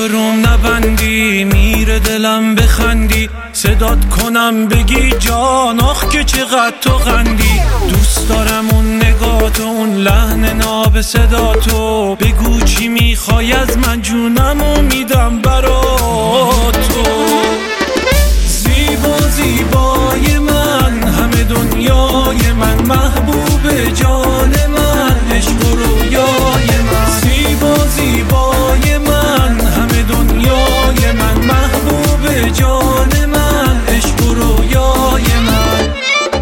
تو روم نبندی، میره دلم بخندی، صدات کنم بگی جان آخ که چقدر تو غندی. دوست دارم اون نگات و اون لحن ناب صداتو، بگو چی میخوای از من جونمو میدم برا تو. زیبا زیبای من، همه دنیای من، محبوب جان من، عشق و رویای من. زیبا زیبای من، همه دنیای من، محبوب جان من، عشق و رویای من.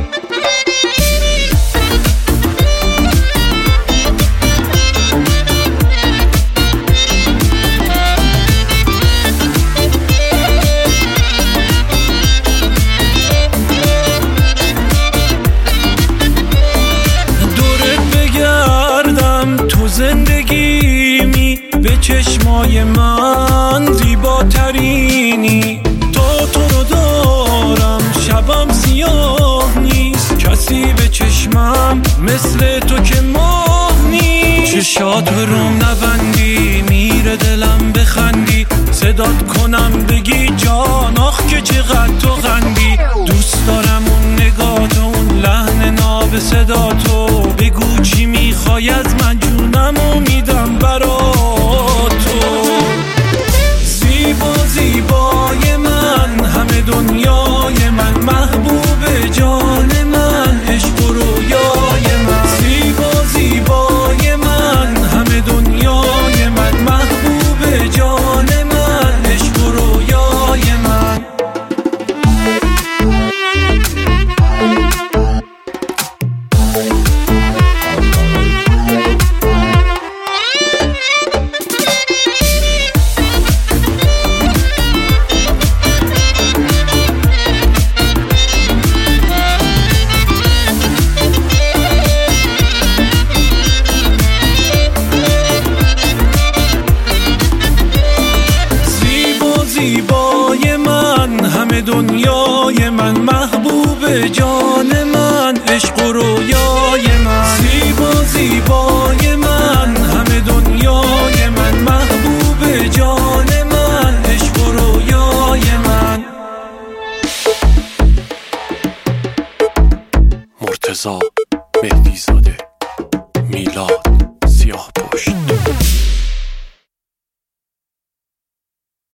زندگیمی به چشمای من زیباترینی، تو رو دارم شبم سیاه نیست، کسی به چشمم مثل تو که ماه نیست. چشات روم نبندی، میره دلم بخندی، صدات کنم بگی جان آخ که چقدر تو غندی. دوست دارم اون نگات و اون لحن ناب صداتو، بگو چی میخوای از من جونمو میدم برا تو. زیبا زیبای من، همه دنیای من، محبوب جان من، عشق و رویای من. زیبا زیبای من، همه دنیای من، محبوب جان من، عشق و رویای من. زیبای من، همه دنیای من، محبوب جان من، عشق و رویای من. زیبا زیبای من، همه دنیای من، محبوب جان من، عشق و رویای من. مرتضی مهدی زاده، میلاد سیاهپشت.